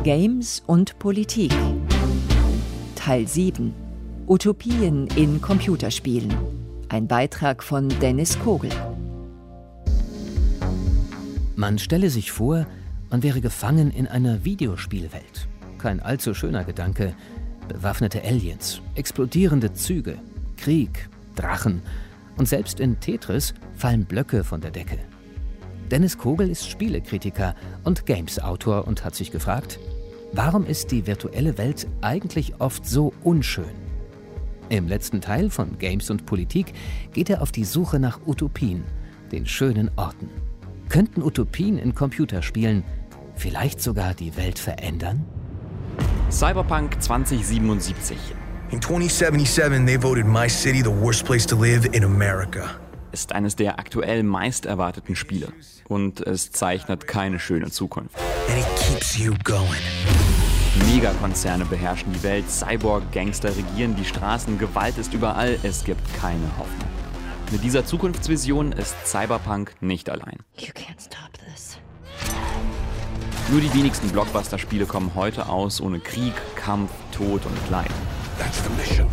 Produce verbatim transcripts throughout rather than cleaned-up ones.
Games und Politik. Teil sieben. Utopien in Computerspielen. Ein Beitrag von Dennis Kogel. Man stelle sich vor, man wäre gefangen in einer Videospielwelt. Kein allzu schöner Gedanke. Bewaffnete Aliens, explodierende Züge, Krieg, Drachen und selbst in Tetris fallen Blöcke von der Decke. Dennis Kogel ist Spielekritiker und Games-Autor und hat sich gefragt, warum ist die virtuelle Welt eigentlich oft so unschön? Im letzten Teil von Games und Politik geht er auf die Suche nach Utopien, den schönen Orten. Könnten Utopien in Computerspielen vielleicht sogar die Welt verändern? Cyberpunk zwanzig siebenundsiebzig. In twenty seventy-seven, they voted my city the worst place to live in America. Ist eines der aktuell meist erwarteten Spiele. Und es zeichnet keine schöne Zukunft. And it keeps you going. Megakonzerne beherrschen die Welt, Cyborg-Gangster regieren die Straßen, Gewalt ist überall, es gibt keine Hoffnung. Mit dieser Zukunftsvision ist Cyberpunk nicht allein. You can't stop this. Nur die wenigsten Blockbuster-Spiele kommen heute aus ohne Krieg, Kampf, Tod und Leid. That's the mission.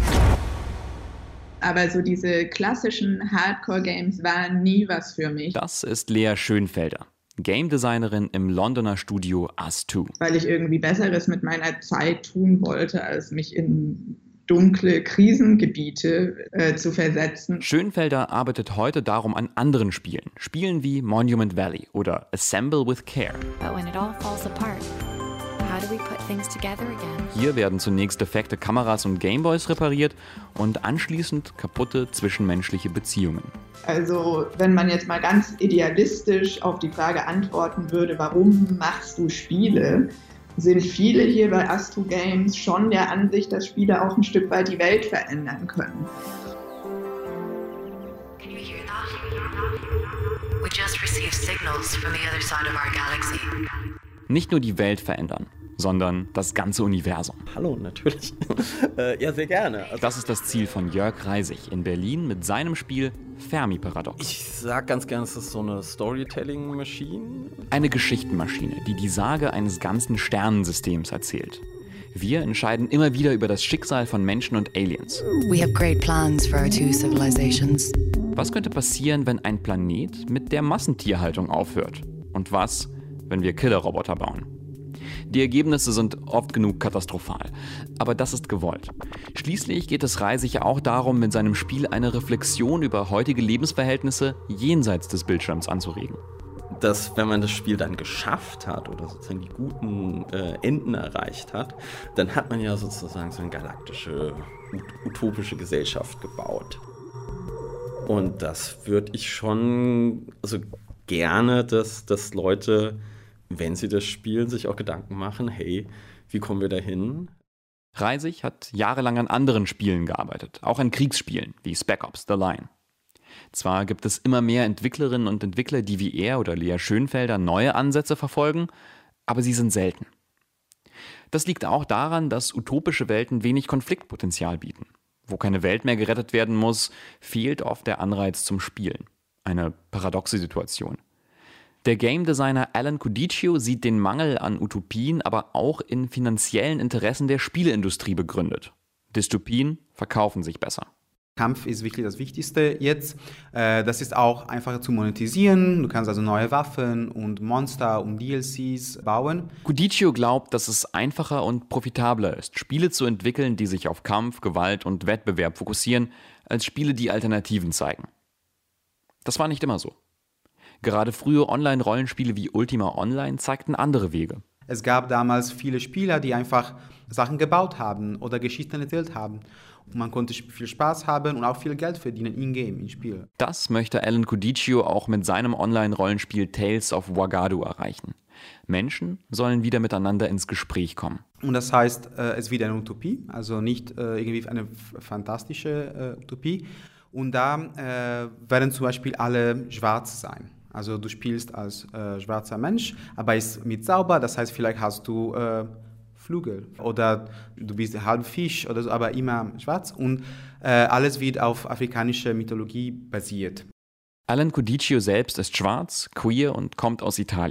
Aber so diese klassischen Hardcore-Games waren nie was für mich. Das ist Lea Schönfelder, Game Designerin im Londoner Studio Us zwei. Weil ich irgendwie Besseres mit meiner Zeit tun wollte, als mich in dunkle Krisengebiete äh, zu versetzen. Schönfelder arbeitet heute darum an anderen Spielen. Spielen wie Monument Valley oder Assemble with Care. But when it all falls apart, how do we put things together again? Hier werden zunächst defekte Kameras und Gameboys repariert und anschließend kaputte zwischenmenschliche Beziehungen. Also wenn man jetzt mal ganz idealistisch auf die Frage antworten würde, warum machst du Spiele, sind viele hier bei Us zwei Games schon der Ansicht, dass Spiele auch ein Stück weit die Welt verändern können. Can you hear that? We just received signals from the other side of our galaxy. Nicht nur die Welt verändern, sondern das ganze Universum. Hallo, natürlich. äh, ja, sehr gerne. Also, das ist das Ziel von Jörg Reisig in Berlin mit seinem Spiel Fermi-Paradox. ich sag ganz gerne, es ist so eine Storytelling-Maschine. Eine Geschichtenmaschine, die die Sage eines ganzen Sternensystems erzählt. Wir entscheiden immer wieder über das Schicksal von Menschen und Aliens. We have great plans for our two civilizations. Was könnte passieren, wenn ein Planet mit der Massentierhaltung aufhört? Und was, wenn wir Killerroboter bauen? Die Ergebnisse sind oft genug katastrophal, aber das ist gewollt. Schließlich geht es Reisig auch darum, mit seinem Spiel eine Reflexion über heutige Lebensverhältnisse jenseits des Bildschirms anzuregen. Dass, wenn man das Spiel dann geschafft hat oder sozusagen die guten äh, Enden erreicht hat, dann hat man ja sozusagen so eine galaktische, ut- utopische Gesellschaft gebaut. Und das würde ich schon also gerne, dass, dass Leute, wenn sie das spielen, sich auch Gedanken machen, hey, wie kommen wir da hin? Reisig hat jahrelang an anderen Spielen gearbeitet, auch an Kriegsspielen wie Spec Ops: The Line. Zwar gibt es immer mehr Entwicklerinnen und Entwickler, die wie er oder Lea Schönfelder neue Ansätze verfolgen, aber sie sind selten. Das liegt auch daran, dass utopische Welten wenig Konfliktpotenzial bieten. Wo keine Welt mehr gerettet werden muss, fehlt oft der Anreiz zum Spielen. Eine paradoxe Situation. Der Game Designer Alan Cudiccio sieht den Mangel an Utopien aber auch in finanziellen Interessen der Spieleindustrie begründet. Dystopien verkaufen sich besser. Kampf ist wirklich das Wichtigste jetzt. Äh, das ist auch einfacher zu monetisieren. Du kannst also neue Waffen und Monster und D L Cs bauen. Cudiccio glaubt, dass es einfacher und profitabler ist, Spiele zu entwickeln, die sich auf Kampf, Gewalt und Wettbewerb fokussieren, als Spiele, die Alternativen zeigen. Das war nicht immer so. Gerade frühe Online-Rollenspiele wie Ultima Online zeigten andere Wege. Es gab damals viele Spieler, die einfach Sachen gebaut haben oder Geschichten erzählt haben. Und man konnte viel Spaß haben und auch viel Geld verdienen in-game, im Spiel. Das möchte Alan Cudiccio auch mit seinem Online-Rollenspiel Tales of Wagadu erreichen. Menschen sollen wieder miteinander ins Gespräch kommen. Und das heißt, es wird eine Utopie, also nicht irgendwie eine fantastische Utopie. Und da werden zum Beispiel alle schwarz sein. Also du spielst als äh, schwarzer Mensch, aber ist mit sauber, das heißt, vielleicht hast du äh, Flügel oder du bist halb Fisch oder so, aber immer schwarz und äh, alles wird auf afrikanischer Mythologie basiert. Alan Cudiccio selbst ist schwarz, queer und kommt aus Italien.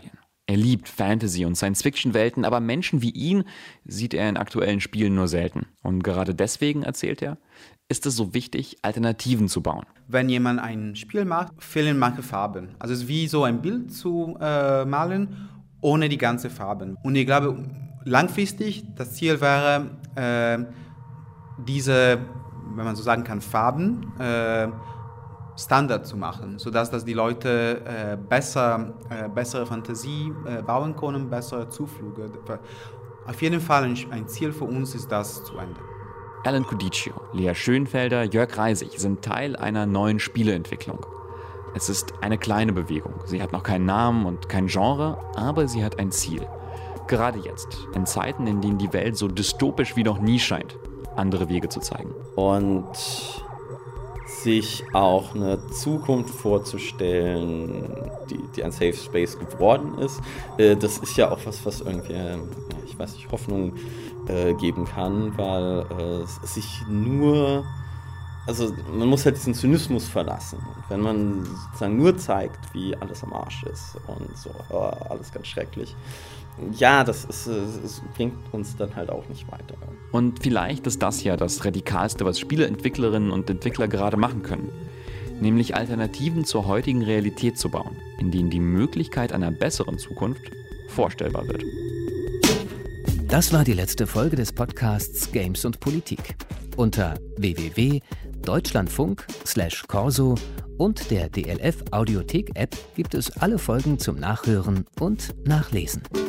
Er liebt Fantasy- und Science-Fiction-Welten, aber Menschen wie ihn sieht er in aktuellen Spielen nur selten. Und gerade deswegen, erzählt er, ist es so wichtig, Alternativen zu bauen. Wenn jemand ein Spiel macht, fehlen manche Farben. Also es ist wie so ein Bild zu äh, malen, ohne die ganzen Farben. Und ich glaube, langfristig, das Ziel wäre, äh, diese, wenn man so sagen kann, Farben äh, Standard zu machen, sodass dass die Leute äh, besser, äh, bessere Fantasie äh, bauen können, bessere Zuflüge. Auf jeden Fall ein, ein Ziel für uns ist das zu Ende. Alan Cudiccio, Lea Schönfelder, Jörg Reisig sind Teil einer neuen Spieleentwicklung. Es ist eine kleine Bewegung. Sie hat noch keinen Namen und kein Genre, aber sie hat ein Ziel. Gerade jetzt, in Zeiten, in denen die Welt so dystopisch wie noch nie scheint, andere Wege zu zeigen. Und sich auch eine Zukunft vorzustellen, die, die ein Safe Space geworden ist, äh, das ist ja auch was, was irgendwie, äh, ich weiß nicht, Hoffnung äh, geben kann, weil äh, es sich nur, also man muss halt diesen Zynismus verlassen. Wenn man sozusagen nur zeigt, wie alles am Arsch ist und so, oh, alles ganz schrecklich, ja, das, ist, das bringt uns dann halt auch nicht weiter. Und vielleicht ist das ja das Radikalste, was Spieleentwicklerinnen und Entwickler gerade machen können. Nämlich Alternativen zur heutigen Realität zu bauen, in denen die Möglichkeit einer besseren Zukunft vorstellbar wird. Das war die letzte Folge des Podcasts Games und Politik. Unter w w w punkt deutschlandfunk slash corso und der D L F Audiothek App gibt es alle Folgen zum Nachhören und Nachlesen.